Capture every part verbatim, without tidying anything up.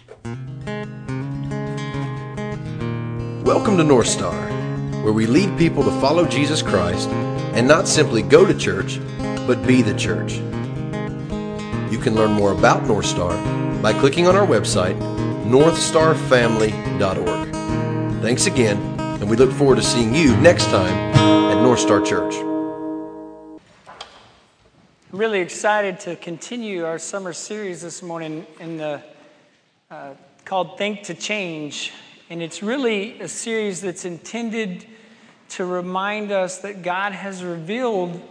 Welcome to North Star, where we lead people to follow Jesus Christ and not simply go to church, but be the church. You can learn more about North Star by clicking on our website, north star family dot org. Thanks again, and we look forward to seeing you next time at North Star Church. I'm really excited to continue our summer series this morning in the uh, called Think to Change. And it's really a series that's intended to remind us that God has revealed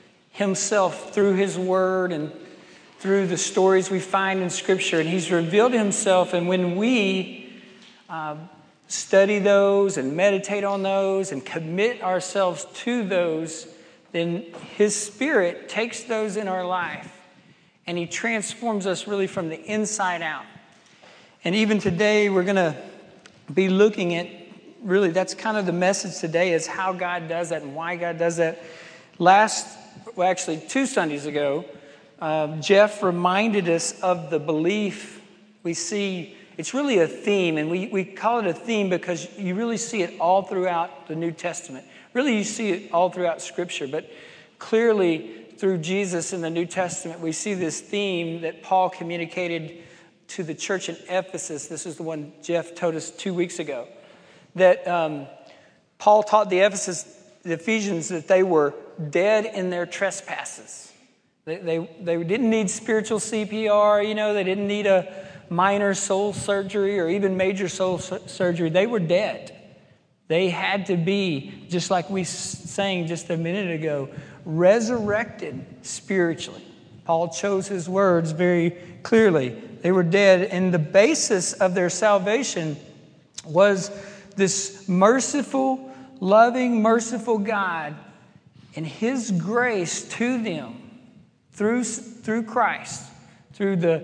himself through his word and through the stories we find in Scripture. And he's revealed himself, and when we uh, study those and meditate on those and commit ourselves to those, then his Spirit takes those in our life and he transforms us really from the inside out. And even today we're going to be looking at, really that's kind of the message today, is how God does that and why God does that. Last, well actually two Sundays ago, uh, Jeff reminded us of the belief we see. It's really a theme, and we, we call it a theme because you really see it all throughout the New Testament. Really, you see it all throughout Scripture, but clearly through Jesus in the New Testament, we see this theme that Paul communicated to the church in Ephesus. This is the one Jeff told us two weeks ago. That um, Paul taught the Ephesus, the Ephesians, that they were dead in their trespasses. They, they, they didn't need spiritual C P R, you know, they didn't need a minor soul surgery or even major soul su- surgery. They were dead. They had to be, just like we sang just a minute ago, resurrected spiritually. Paul chose his words very clearly. They were dead, and the basis of their salvation was this merciful, loving, merciful God and his grace to them through, through Christ, through the,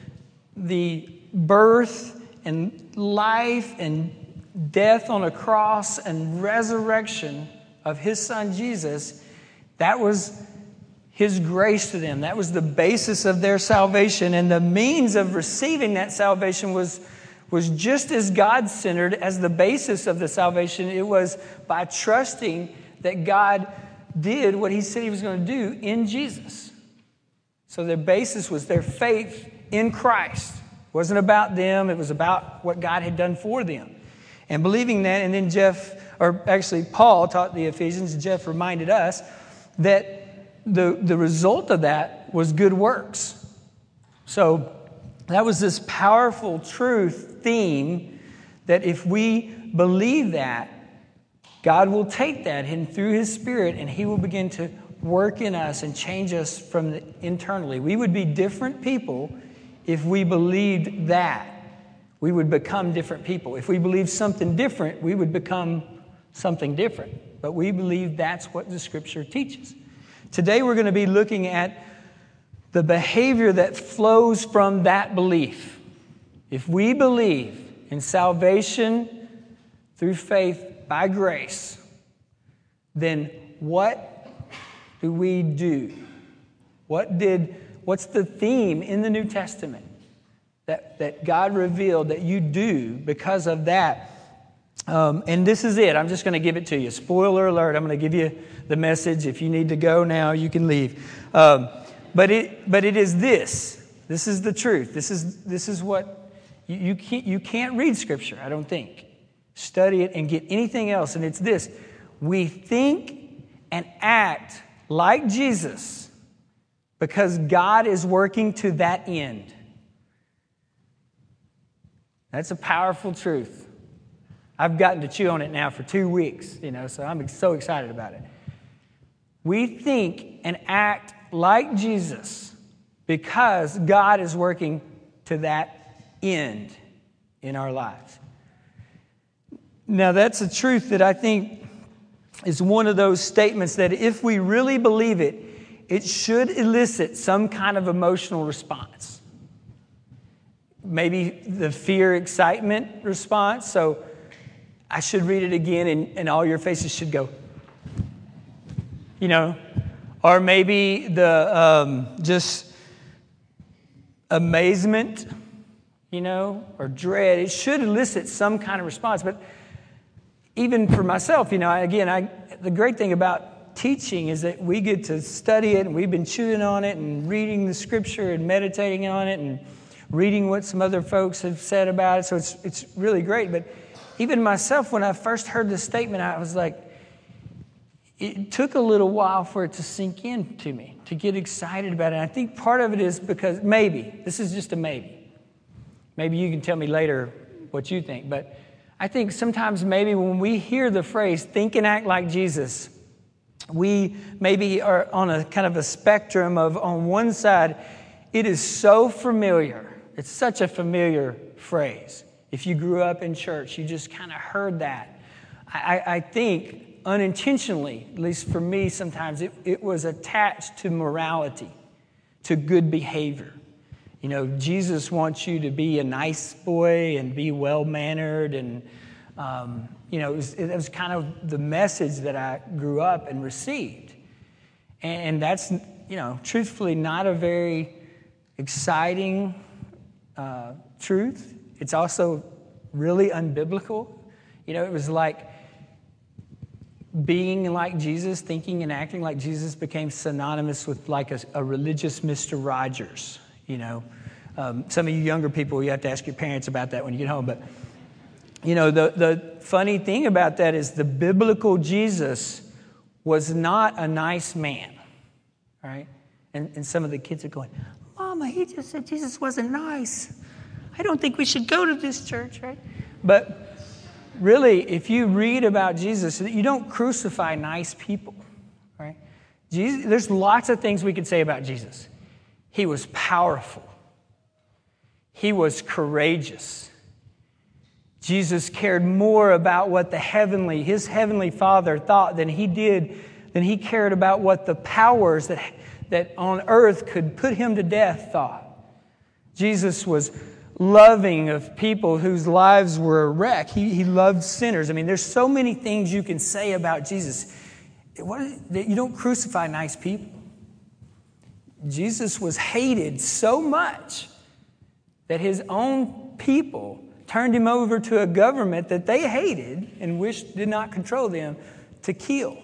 the birth and life and death on a cross and resurrection of his son Jesus. That was his grace to them. That was the basis of their salvation. And the means of receiving that salvation was, was just as God-centered as the basis of the salvation. It was by trusting that God did what he said he was going to do in Jesus. So their basis was their faith in Christ. It wasn't about them. It was about what God had done for them. And believing that, and then Jeff, or actually Paul taught the Ephesians, Jeff reminded us that the, the result of that was good works. So that was this powerful truth theme that if we believe that, God will take that and through his Spirit, and he will begin to work in us and change us from the, internally. We would be different people if we believed that. We would become different people. If we believed something different, we would become something different. But we believe that's what the Scripture teaches. Today we're going to be looking at the behavior that flows from that belief. If we believe in salvation through faith by grace, then what do we do? What did, what's the theme in the New Testament that, that God revealed that you do because of that? Um, and this is it. I'm just going to give it to you. Spoiler alert. I'm going to give you the message. If you need to go now, you can leave. Um, but it, but it is this. This is the truth. This is this is what you, you can't you can't read Scripture, I don't think. Study it and get anything else. And it's this: we think and act like Jesus because God is working to that end. That's a powerful truth. I've gotten to chew on it now for two weeks, you know, so I'm so excited about it. We think and act like Jesus because God is working to that end in our lives. Now, that's a truth that I think is one of those statements that if we really believe it, it should elicit some kind of emotional response. Maybe the fear, excitement response. So I should read it again and, and all your faces should go, you know. Or maybe the um, just amazement, you know, or dread. It should elicit some kind of response. But even for myself, you know, I, again, I, the great thing about teaching is that we get to study it, and we've been chewing on it and reading the scripture and meditating on it and reading what some other folks have said about it. So it's it's really great. But even myself, when I first heard this statement, I was like, it took a little while for it to sink in to me, to get excited about it. And I think part of it is because maybe, this is just a maybe. Maybe you can tell me later what you think. But I think sometimes maybe when we hear the phrase, think and act like Jesus, we maybe are on a kind of a spectrum of, on one side, it is so familiar. It's such a familiar phrase. If you grew up in church, you just kind of heard that. I, I think unintentionally, at least for me sometimes, it, it was attached to morality, to good behavior. You know, Jesus wants you to be a nice boy and be well-mannered. And, um, you know, it was, it was kind of the message that I grew up and received. And, and that's, you know, truthfully not a very exciting uh, truth. It's also really unbiblical. You know, it was like being like Jesus, thinking and acting like Jesus became synonymous with like a, a religious Mister Rogers. You know, um, some of you younger people, you have to ask your parents about that when you get home. But, you know, the, the funny thing about that is the biblical Jesus was not a nice man, right? And, and some of the kids are going, Mama, he just said Jesus wasn't nice. I don't think we should go to this church, right? But really, if you read about Jesus, you don't crucify nice people, right? Jesus, there's lots of things we could say about Jesus. He was powerful. He was courageous. Jesus cared more about what the heavenly, his heavenly Father thought than he did, than he cared about what the powers that, that on earth could put him to death thought. Jesus was loving of people whose lives were a wreck. He, he loved sinners. I mean, there's so many things you can say about Jesus. What is it? You don't crucify nice people. Jesus was hated so much that his own people turned him over to a government that they hated and wished did not control them to kill.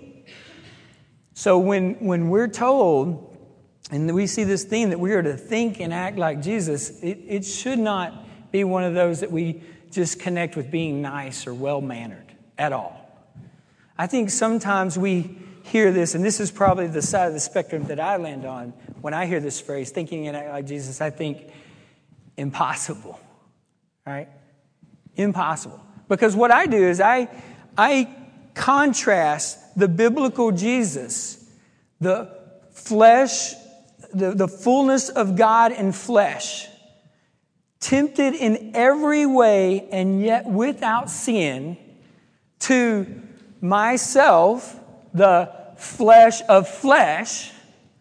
So when, when we're told, and we see this theme that we are to think and act like Jesus, it, it should not be one of those that we just connect with being nice or well-mannered at all. I think sometimes we hear this, and this is probably the side of the spectrum that I land on. When I hear this phrase, thinking and act like Jesus, I think impossible, right? Impossible. Because what I do is I, I contrast the biblical Jesus, the flesh, the, the fullness of God in flesh, tempted in every way and yet without sin, to myself, the flesh of flesh,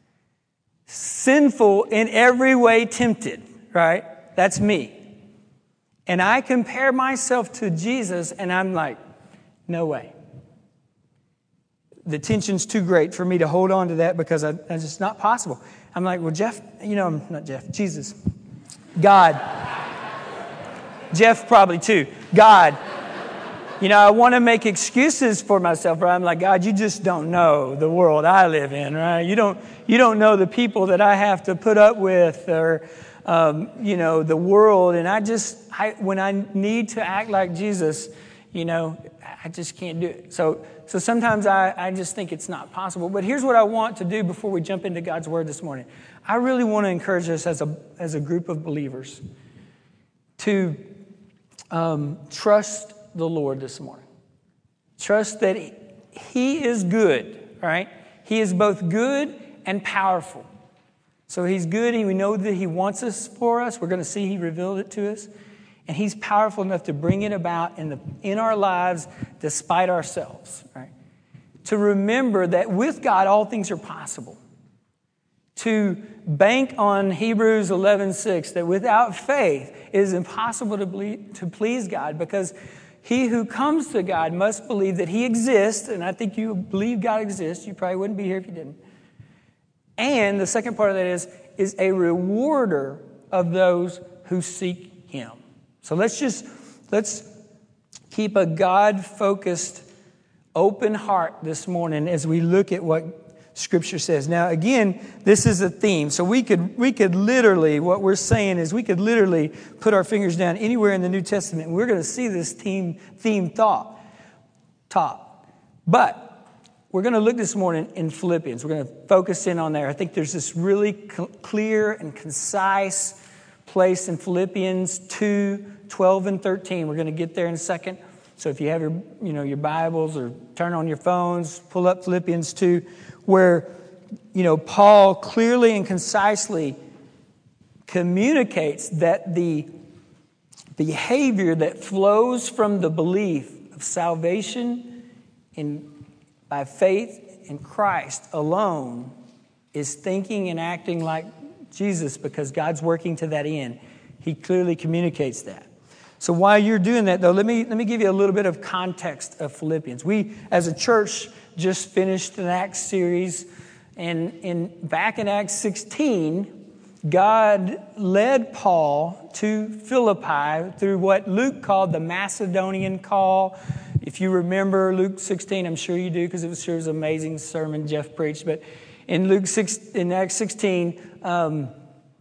sinful in every way tempted, right? That's me. And I compare myself to Jesus, and I'm like, no way. The tension's too great for me to hold on to that because I, it's just not possible. I'm like, well, Jeff, you know, I'm not Jeff, Jesus. God. Jeff probably too. God. You know, I want to make excuses for myself, right? I'm like, God, you just don't know the world I live in, right? You don't, you don't know the people that I have to put up with, or, um, you know, the world. And I just, I, when I need to act like Jesus, you know, I just can't do it. So, so sometimes I, I just think it's not possible. But here's what I want to do before we jump into God's Word this morning. I really want to encourage us as a, as a group of believers to um, trust the Lord this morning. Trust that he, he is good, right? He is both good and powerful. So he's good, and we know that he wants us for us. We're going to see he revealed it to us. And he's powerful enough to bring it about in the in our lives despite ourselves, right? To remember that with God, all things are possible. To bank on Hebrews eleven six, that without faith it is impossible to, believe, to please God, because he who comes to God must believe that he exists, and I think you believe God exists. You probably wouldn't be here if you didn't. And the second part of that is, is a rewarder of those who seek him. So let's just, let's keep a God-focused, open heart this morning as we look at what Scripture says. Now, again, this is a theme. So we could we could literally, what we're saying is we could literally put our fingers down anywhere in the New Testament, and we're going to see this theme, theme thought, top. But we're going to look this morning in Philippians. We're going to focus in on there. I think there's this really cl- clear and concise place in Philippians two, twelve, and thirteen. We're going to get there in a second. So if you have your, you know, your Bibles or turn on your phones, pull up Philippians two, where, you know, Paul clearly and concisely communicates that the behavior that flows from the belief of salvation in by faith in Christ alone is thinking and acting like Jesus, because God's working to that end. He clearly communicates that. So while you're doing that, though, let me let me give you a little bit of context of Philippians. We, as a church, just finished an Acts series, and in back in Acts sixteen, God led Paul to Philippi through what Luke called the Macedonian call. If you remember Luke sixteen, I'm sure you do, because it was sure was an amazing sermon Jeff preached. But in Luke six, in Acts sixteen, um,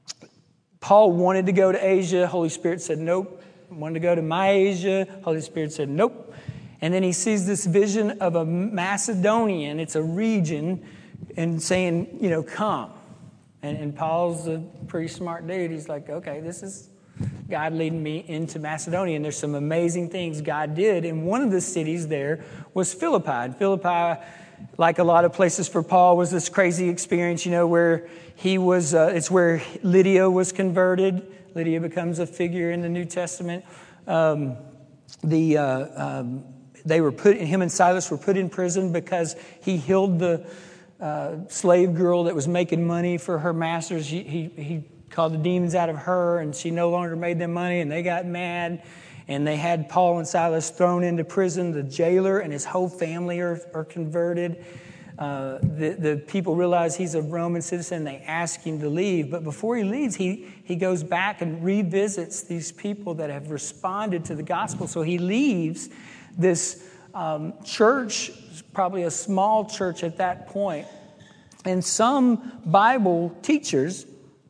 Paul wanted to go to Asia. Holy Spirit said nope. Wanted to go to Mysia. Holy Spirit said nope. And then he sees this vision of a Macedonian. It's a region, and saying, you know, come. And, and Paul's a pretty smart dude. He's like, okay, this is God leading me into Macedonia. And there's some amazing things God did. And one of the cities there was Philippi. And Philippi, like a lot of places for Paul, was this crazy experience, you know, where he was, uh, it's where Lydia was converted. Lydia becomes a figure in the New Testament. Um, the uh, um, they were put, him and Silas were put in prison because he healed the uh, slave girl that was making money for her masters. He, he he called the demons out of her, and she no longer made them money, and they got mad, and they had Paul and Silas thrown into prison. The jailer and his whole family are, are converted. Uh, the, the people realize he's a Roman citizen. They ask him to leave. But before he leaves, he, he goes back and revisits these people that have responded to the gospel. So he leaves this um, church, probably a small church at that point. And some Bible teachers,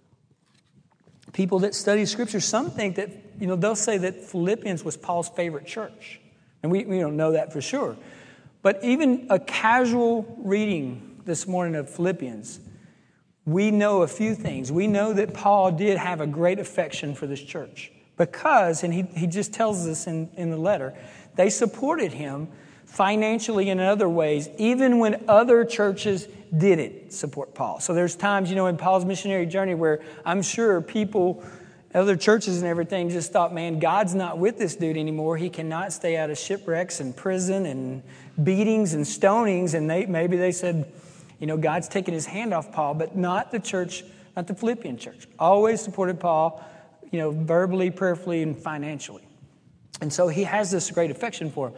people that study Scripture, some think that, you know, they'll say that Philippians was Paul's favorite church. And we, we don't know that for sure. But even a casual reading this morning of Philippians, we know a few things. We know that Paul did have a great affection for this church because, and he, he just tells us in, in the letter, they supported him financially and in other ways, even when other churches didn't support Paul. So there's times, you know, in Paul's missionary journey where I'm sure people, other churches and everything, just thought, man, God's not with this dude anymore. He cannot stay out of shipwrecks and prison and beatings and stonings. And they maybe they said, you know, God's taken his hand off Paul, but not the church, not the Philippian church. Always supported Paul, you know, verbally, prayerfully, and financially. And so he has this great affection for him.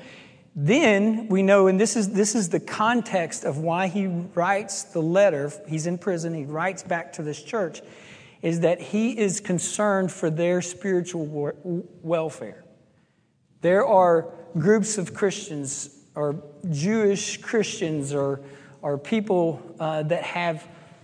Then we know, and this is this is the context of why he writes the letter. He's in prison. He writes back to this church, is that he is concerned for their spiritual welfare. There are groups of Christians, or Jewish Christians, or or people uh, that have,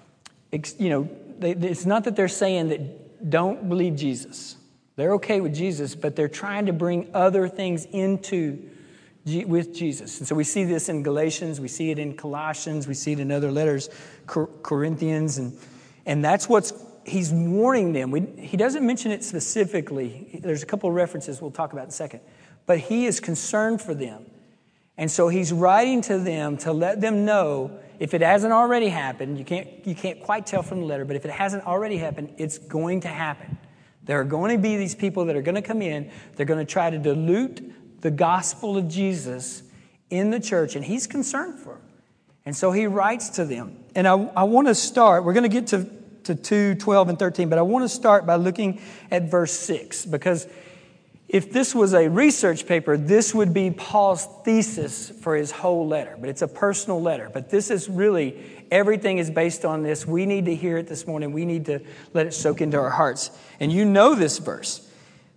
you know, they, it's not that they're saying that don't believe Jesus. They're okay with Jesus, but they're trying to bring other things into with Jesus. And so we see this in Galatians, we see it in Colossians, we see it in other letters, Corinthians, and and that's what's, he's warning them. We, he doesn't mention it specifically. There's a couple of references we'll talk about in a second. But he is concerned for them. And so he's writing to them to let them know, if it hasn't already happened, you can't you can't quite tell from the letter, but if it hasn't already happened, it's going to happen. There are going to be these people that are going to come in. They're going to try to dilute the gospel of Jesus in the church, and he's concerned for them. And so he writes to them. And I, I want to start, we're going to get to, to two, twelve, and thirteen, but I want to start by looking at verse six, because if this was a research paper, this would be Paul's thesis for his whole letter. But it's a personal letter. But this is really, everything is based on this. We need to hear it this morning. We need to let it soak into our hearts. And you know this verse.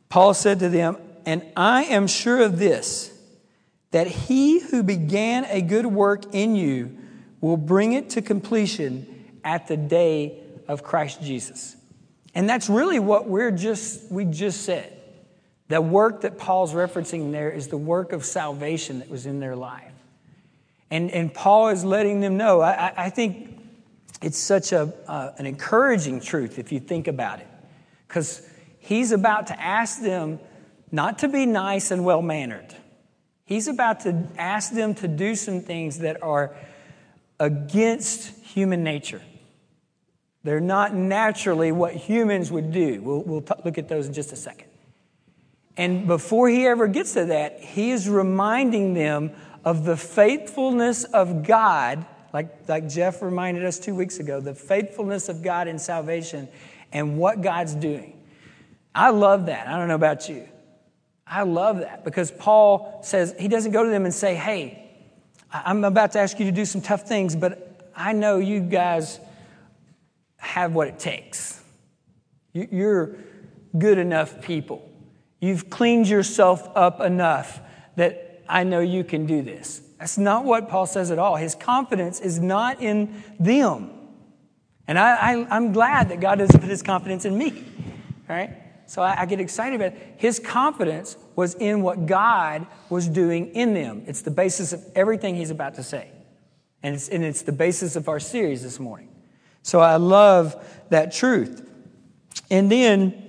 Paul said to them, "And I am sure of this, that he who began a good work in you will bring it to completion at the day of Christ Jesus." And that's really what we're just we just said. The work that Paul's referencing there is the work of salvation that was in their life. And, and Paul is letting them know. I, I think it's such a uh, an encouraging truth if you think about it. Because he's about to ask them not to be nice and well-mannered. He's about to ask them to do some things that are against human nature. They're not naturally what humans would do. We'll, we'll t- look at those in just a second. And before he ever gets to that, he is reminding them of the faithfulness of God, like, like Jeff reminded us two weeks ago, the faithfulness of God in salvation and what God's doing. I love that. I don't know about you. I love that because Paul says, he doesn't go to them and say, "Hey, I'm about to ask you to do some tough things, but I know you guys have what it takes. You're good enough people. You've cleaned yourself up enough that I know you can do this." That's not what Paul says at all. His confidence is not in them. And I, I, I'm glad that God doesn't put his confidence in me. Right? So I, I get excited about it. His confidence was in what God was doing in them. It's the basis of everything he's about to say. And it's, and it's the basis of our series this morning. So I love that truth. And then,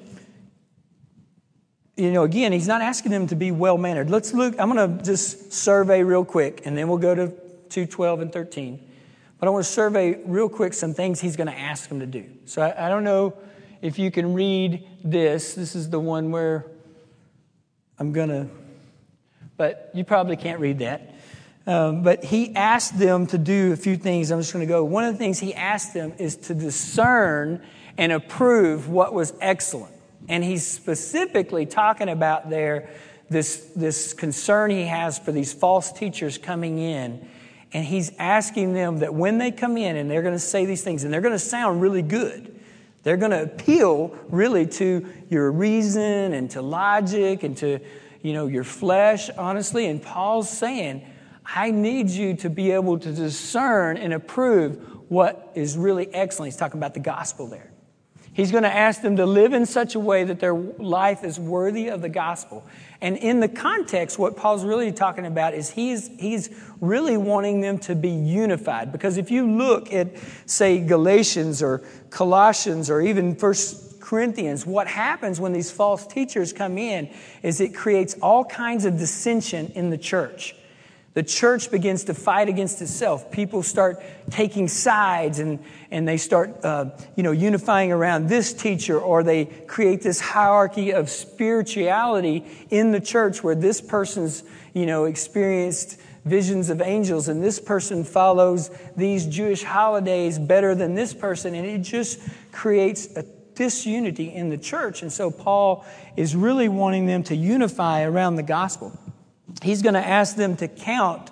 you know, again, he's not asking them to be well-mannered. Let's look, I'm going to just survey real quick, and then we'll go to two, twelve, and thirteen. But I want to survey real quick some things he's going to ask them to do. So I, I don't know if you can read this. This is the one where I'm going to, but you probably can't read that. Um, but he asked them to do a few things. I'm just going to go. One of the things he asked them is to discern and approve what was excellent. And he's specifically talking about there this, this concern he has for these false teachers coming in. And he's asking them that when they come in and they're going to say these things, and they're going to sound really good. They're going to appeal really to your reason and to logic and to, you know, your flesh, honestly. And Paul's saying, I need you to be able to discern and approve what is really excellent. He's talking about the gospel there. He's going to ask them to live in such a way that their life is worthy of the gospel. And in the context, what Paul's really talking about is he's, he's really wanting them to be unified. Because if you look at, say, Galatians or Colossians or even First Corinthians, what happens when these false teachers come in is it creates all kinds of dissension in the church. The church begins to fight against itself. People start taking sides and, and they start uh, you know, unifying around this teacher, or they create this hierarchy of spirituality in the church where this person's you know, experienced visions of angels and this person follows these Jewish holidays better than this person. And it just creates a disunity in the church. And so Paul is really wanting them to unify around the gospel. He's going to ask them to count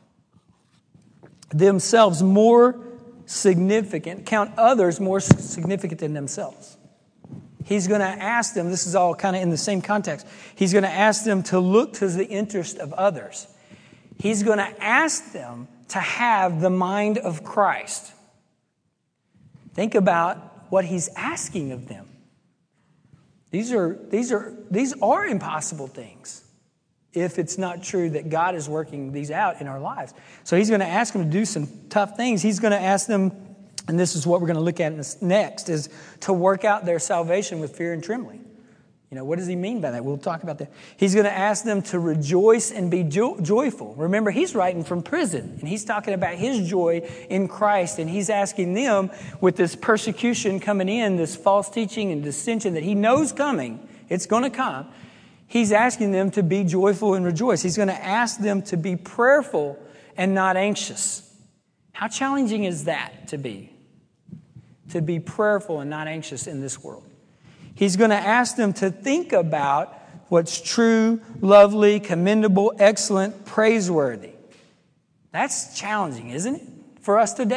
themselves more significant, count others more significant than themselves. He's going to ask them, this is all kind of in the same context, he's going to ask them to look to the interest of others. He's going to ask them to have the mind of Christ. Think about what he's asking of them. These are, these are, these are impossible things, if it's not true that God is working these out in our lives. So he's going to ask them to do some tough things. He's going to ask them, and this is what we're going to look at next, is to work out their salvation with fear and trembling. You know, what does he mean by that? We'll talk about that. He's going to ask them to rejoice and be jo- joyful. Remember, he's writing from prison, and he's talking about his joy in Christ, and he's asking them, with this persecution coming in, this false teaching and dissension that he knows coming, it's going to come, he's asking them to be joyful and rejoice. He's going to ask them to be prayerful and not anxious. How challenging is that to be? To be prayerful and not anxious in this world. He's going to ask them to think about what's true, lovely, commendable, excellent, praiseworthy. That's challenging, isn't it? For us today.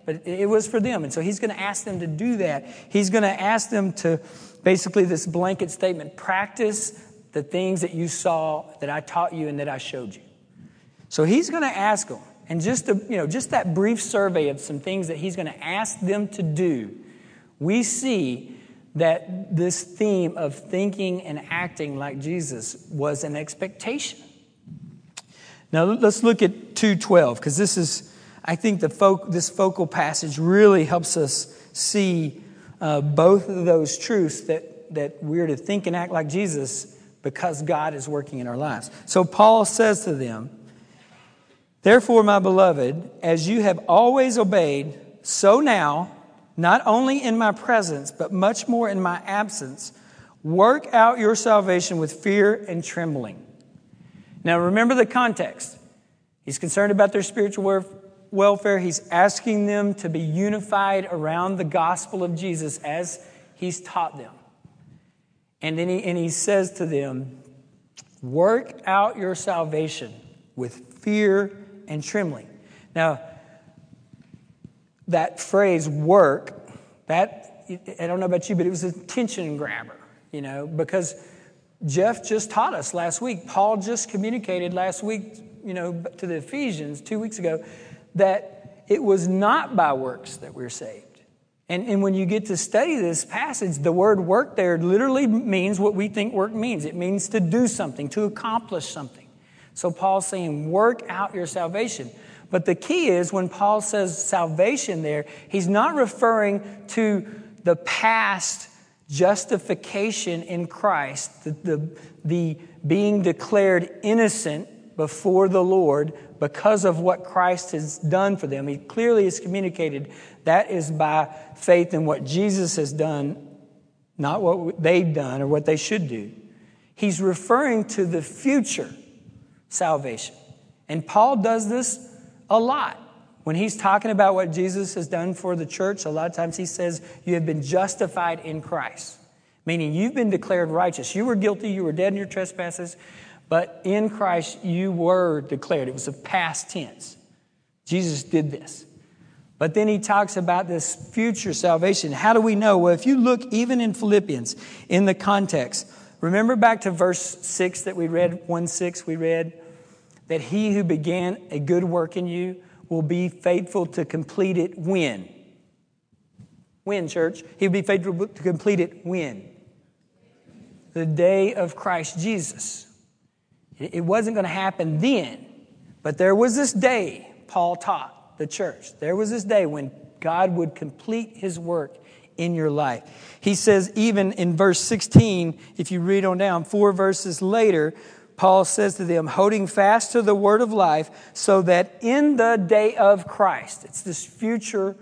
but it was for them. And so he's going to ask them to do that. He's going to ask them to basically this blanket statement, practice the things that you saw, that I taught you and that I showed you. So he's going to ask them. And just, a, you know, just that brief survey of some things that he's going to ask them to do, we see that this theme of thinking and acting like Jesus was an expectation. Now let's look at two twelve, because this is, I think the fo- this focal passage really helps us see uh, both of those truths, that, that we're to think and act like Jesus because God is working in our lives. So Paul says to them, therefore, my beloved, as you have always obeyed, so now, not only in my presence, but much more in my absence, work out your salvation with fear and trembling. Now, remember the context. He's concerned about their spiritual welfare. He's asking them to be unified around the gospel of Jesus as he's taught them. And then he, and he says to them, work out your salvation with fear and trembling. Now, that phrase work, that, I don't know about you, but it was a attention grabber, you know, because Jeff just taught us last week. Paul just communicated last week, you know, to the Ephesians two weeks ago, that it was not by works that we're saved. And, and when you get to study this passage, the word work there literally means what we think work means. It means to do something, to accomplish something. So Paul's saying, work out your salvation. But the key is when Paul says salvation there, he's not referring to the past justification in Christ, the, the, the being declared innocent before the Lord because of what Christ has done for them. He clearly has communicated that is by faith in what Jesus has done, not what they've done or what they should do. He's referring to the future salvation. And Paul does this a lot. When he's talking about what Jesus has done for the church, a lot of times he says, you have been justified in Christ. Meaning you've been declared righteous. You were guilty, you were dead in your trespasses, but in Christ you were declared. It was a past tense. Jesus did this. But then he talks about this future salvation. How do we know? Well, if you look even in Philippians, in the context, remember back to verse six that we read, one six we read, that he who began a good work in you will be faithful to complete it when? When, church? He will be faithful to complete it when? The day of Christ Jesus. It wasn't going to happen then, but there was this day, Paul taught the church. There was this day when God would complete his work in your life. He says even in verse sixteen, if you read on down, four verses later, Paul says to them, holding fast to the word of life, so that in the day of Christ, it's this future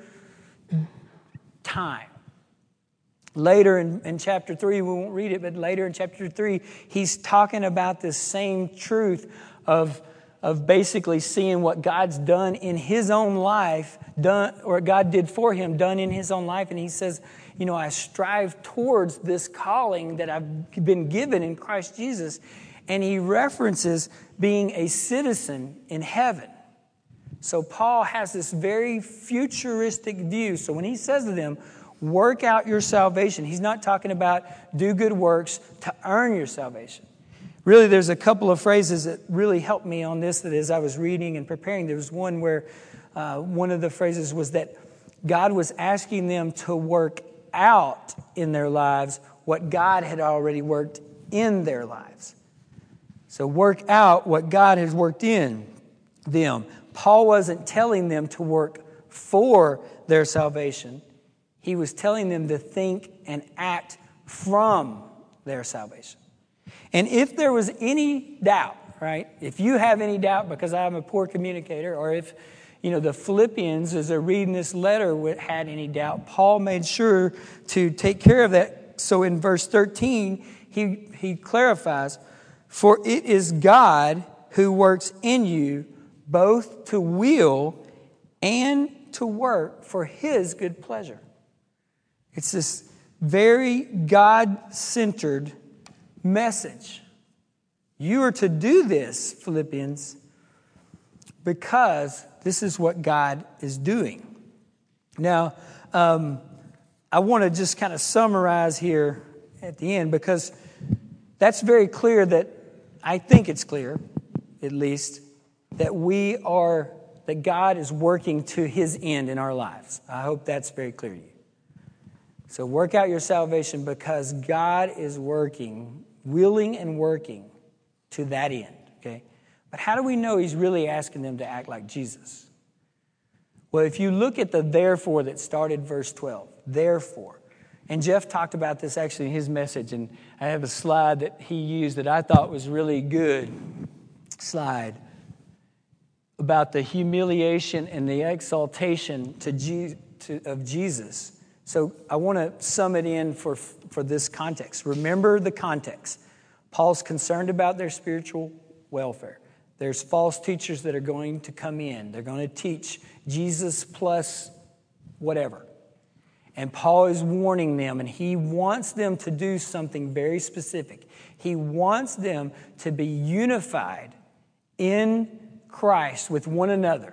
time. Later in, in chapter three, we won't read it, but later in chapter three, he's talking about this same truth of, of basically seeing what God's done in his own life, done or God did for him, done in his own life. And he says, you know, I strive towards this calling that I've been given in Christ Jesus. And he references being a citizen in heaven. So Paul has this very futuristic view. So when he says to them, work out your salvation, he's not talking about do good works to earn your salvation. Really, there's a couple of phrases that really helped me on this, that as I was reading and preparing, there was one where uh, one of the phrases was that God was asking them to work out in their lives what God had already worked in their lives. So work out what God has worked in them. Paul wasn't telling them to work for their salvation. He was telling them to think and act from their salvation. And if there was any doubt, right, if you have any doubt because I'm a poor communicator, or if, you know, the Philippians, as they're reading this letter, had any doubt, Paul made sure to take care of that. So in verse thirteen, he, he clarifies, for it is God who works in you both to will and to work for his good pleasure. It's this very God-centered message. You are to do this, Philippians, because this is what God is doing. Now, um, I want to just kind of summarize here at the end, because that's very clear that, I think it's clear, at least, that we are, that God is working to his end in our lives. I hope that's very clear to you. So work out your salvation because God is working, willing and working to that end, okay? But how do we know he's really asking them to act like Jesus? Well, if you look at the therefore that started verse twelve, therefore. And Jeff talked about this actually in his message, and I have a slide that he used that I thought was really good slide about the humiliation and the exaltation to, Je- to of Jesus. So I want to sum it in for, for this context. Remember the context. Paul's concerned about their spiritual welfare. There's false teachers that are going to come in. They're going to teach Jesus plus whatever. And Paul is warning them, and he wants them to do something very specific. He wants them to be unified in Christ with one another.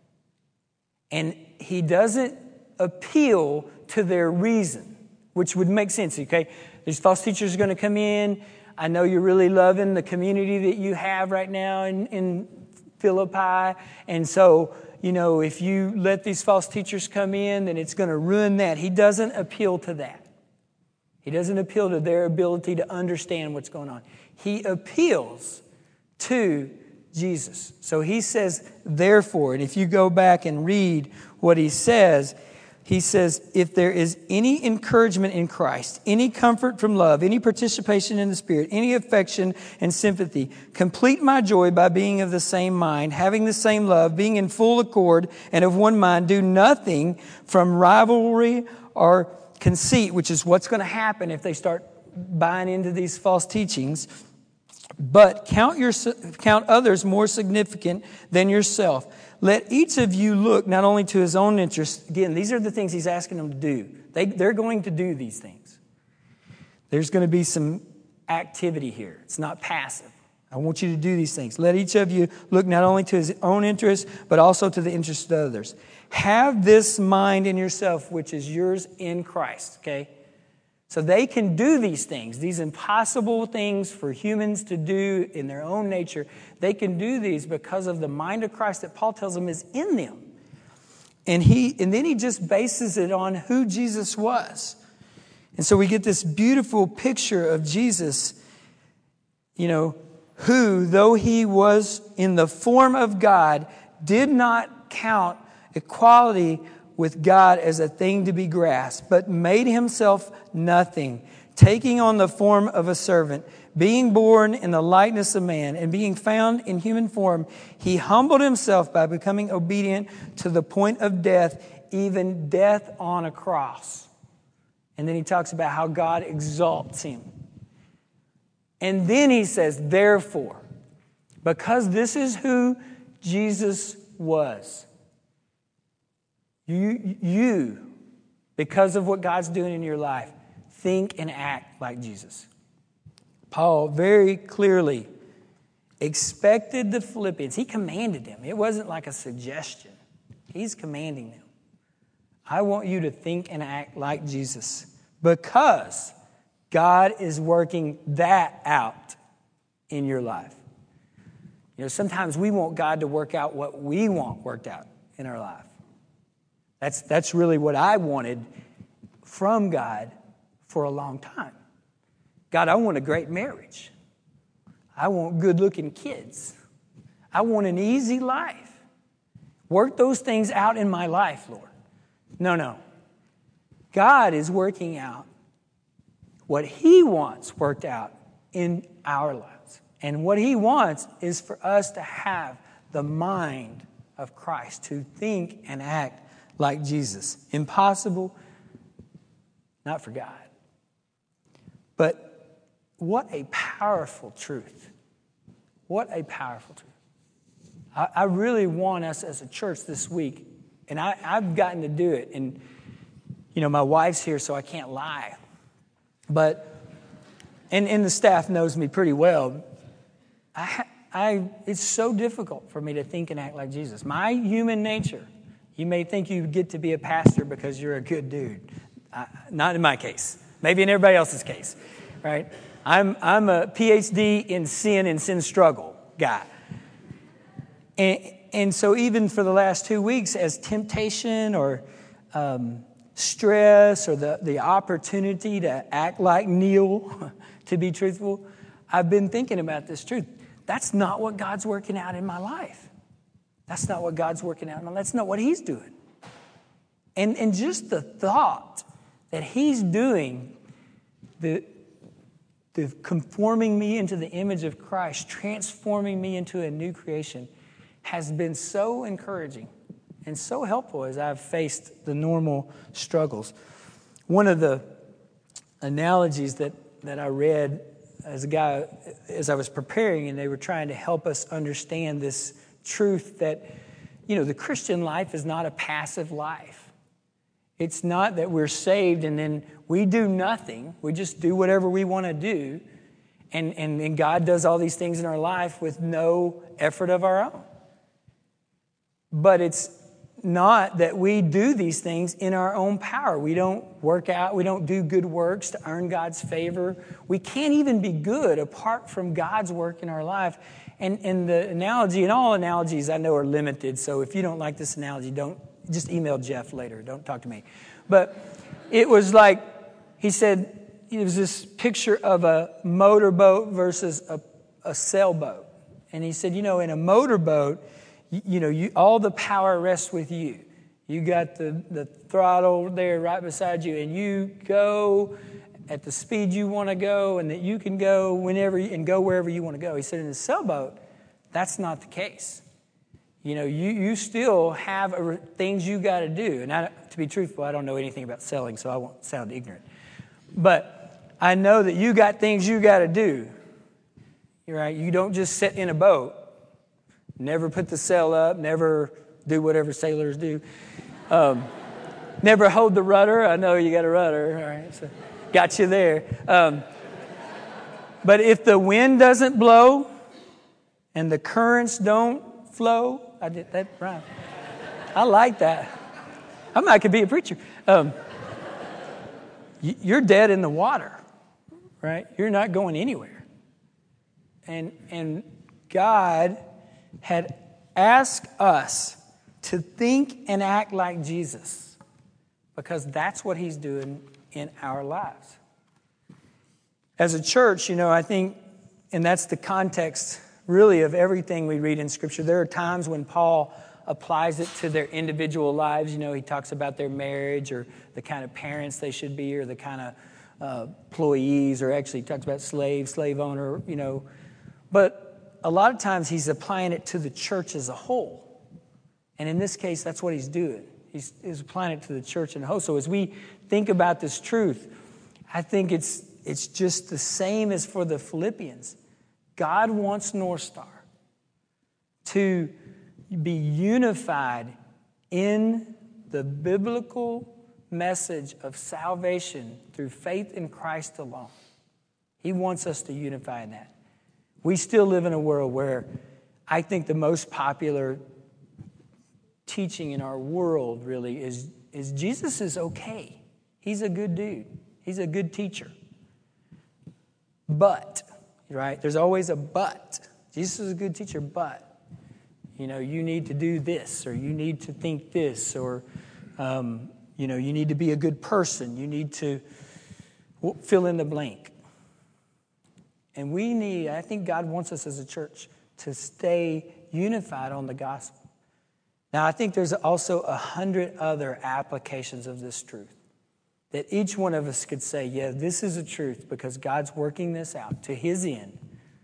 And he doesn't appeal to their reason, which would make sense, okay? These false teachers are going to come in. I know you're really loving the community that you have right now in, in Philippi. And so, you know, if you let these false teachers come in, then it's going to ruin that. He doesn't appeal to that. He doesn't appeal to their ability to understand what's going on. He appeals to Jesus. So he says, therefore, and if you go back and read what he says, he says, if there is any encouragement in Christ, any comfort from love, any participation in the Spirit, any affection and sympathy, complete my joy by being of the same mind, having the same love, being in full accord and of one mind. Do nothing from rivalry or conceit, which is what's going to happen if they start buying into these false teachings. But count your count others more significant than yourself. Let each of you look not only to his own interests. Again, these are the things he's asking them to do. They, they're going to do these things. There's going to be some activity here. It's not passive. I want you to do these things. Let each of you look not only to his own interests, but also to the interests of others. Have this mind in yourself, which is yours in Christ, okay? So they can do these things, these impossible things for humans to do in their own nature. They can do these because of the mind of Christ that Paul tells them is in them. And he, and then he just bases it on who Jesus was. And so we get this beautiful picture of Jesus, you know, who, though he was in the form of God, did not count equality with God as a thing to be grasped, but made himself nothing, taking on the form of a servant, being born in the likeness of man, and being found in human form, he humbled himself by becoming obedient to the point of death, even death on a cross. And then he talks about how God exalts him. And then he says, therefore, because this is who Jesus was, You, you, because of what God's doing in your life, think and act like Jesus. Paul very clearly expected the Philippians. He commanded them. It wasn't like a suggestion. He's commanding them. I want you to think and act like Jesus because God is working that out in your life. You know, sometimes we want God to work out what we want worked out in our life. That's, that's really what I wanted from God for a long time. God, I want a great marriage. I want good-looking kids. I want an easy life. Work those things out in my life, Lord. No, no. God is working out what he wants worked out in our lives. And what he wants is for us to have the mind of Christ, to think and act like Jesus. Impossible, not for God. But what a powerful truth. What a powerful truth. I, I really want us as a church this week, and I, I've gotten to do it, and you know, my wife's here, so I can't lie. But, and, and the staff knows me pretty well. I, I, it's so difficult for me to think and act like Jesus. My human nature, You may think you get to be a pastor because you're a good dude. I, not in my case. Maybe in everybody else's case, right? I'm I'm a P H D in sin and sin struggle guy. And, and so even for the last two weeks, as temptation or um, stress or the, the opportunity to act like Neil, to be truthful, I've been thinking about this truth. That's not what God's working out in my life. That's not what God's working out in my life. That's not what he's doing. And, and just the thought that he's doing, the, the conforming me into the image of Christ, transforming me into a new creation, has been so encouraging and so helpful as I've faced the normal struggles. One of the analogies that, that I read as a guy, as I was preparing, and they were trying to help us understand this truth that, you know, the Christian life is not a passive life. It's not that we're saved and then we do nothing. We just do whatever we want to do. And, and, and God does all these things in our life with no effort of our own. But it's not that we do these things in our own power. We don't work out. We don't do good works to earn God's favor. We can't even be good apart from God's work in our life. And, and the analogy, and all analogies I know are limited. So if you don't like this analogy, don't just email Jeff later. Don't talk to me. But it was like, he said, it was this picture of a motorboat versus a, a sailboat. And he said, you know, in a motorboat, you, you know, you, all the power rests with you. You got the, the throttle there right beside you, and you go at the speed you want to go, and that you can go whenever and go wherever you want to go. He said in a sailboat, that's not the case. You know, you, you still have a, things you got to do. And I, to be truthful, I don't know anything about sailing, so I won't sound ignorant. But I know that you got things you got to do. Right? You don't just sit in a boat, never put the sail up, never do whatever sailors do, um, never hold the rudder. I know you got a rudder. All right, so got you there. Um, but if the wind doesn't blow and the currents don't flow, I did that right. I like that. I might could be a preacher. Um, you're dead in the water, right? You're not going anywhere. And and God had asked us to think and act like Jesus, because that's what he's doing in our lives. As a church, you know, I think, and that's the context really of everything we read in Scripture. There are times when Paul applies it to their individual lives. You know, he talks about their marriage or the kind of parents they should be or the kind of uh, employees, or actually he talks about slave, slave owner, you know. But a lot of times he's applying it to the church as a whole. And in this case, that's what he's doing. He's, he's applying it to the church as a whole. So as we think about this truth, I think it's it's just the same as for the Philippians. God wants North Star to be unified in the biblical message of salvation through faith in Christ alone. He wants us to unify in that. We still live in a world where I think the most popular teaching in our world really is, is Jesus is okay. He's a good dude. He's a good teacher. But, right, there's always a but. Jesus is a good teacher, but, you know, you need to do this, or you need to think this, or, um, you know, you need to be a good person. You need to fill in the blank. And we need, I think God wants us as a church to stay unified on the gospel. Now, I think there's also a hundred other applications of this truth that each one of us could say, yeah, this is a truth because God's working this out to his end.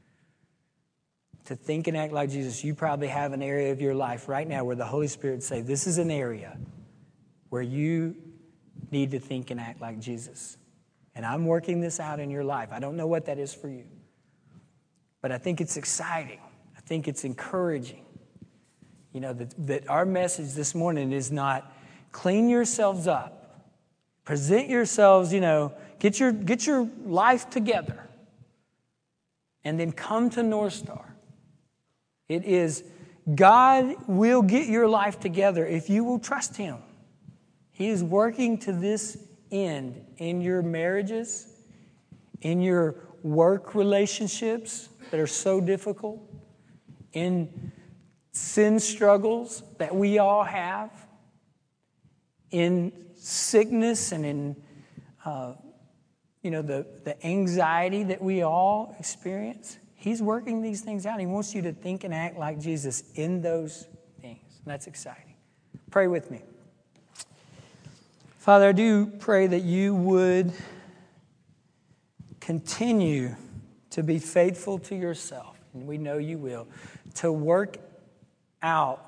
To think and act like Jesus. You probably have an area of your life right now where the Holy Spirit would say, this is an area where you need to think and act like Jesus. And I'm working this out in your life. I don't know what that is for you. But I think it's exciting. I think it's encouraging. You know, that, that our message this morning is not clean yourselves up. Present yourselves, you know, get your get your life together. And then come to North Star. It is God will get your life together if you will trust Him. He is working to this end in your marriages, in your work relationships that are so difficult, in sin struggles that we all have, in sickness and in uh, you know the, the anxiety that we all experience. He's working these things out. He wants you to think and act like Jesus in those things. And that's exciting. Pray with me. Father, I do pray that you would continue to be faithful to yourself, and we know you will, to work out,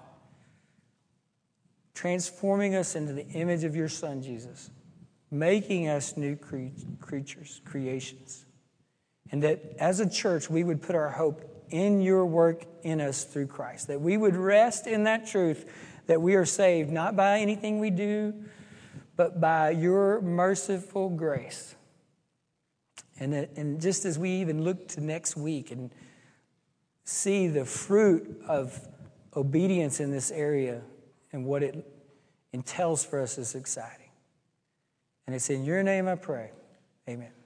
transforming us into the image of your Son, Jesus, making us new cre- creatures, creations. And that as a church, we would put our hope in your work in us through Christ. That we would rest in that truth that we are saved not by anything we do, but by your merciful grace. And, that, and just as we even look to next week and see the fruit of obedience in this area and what it entails for us is exciting. And it's in your name I pray. Amen.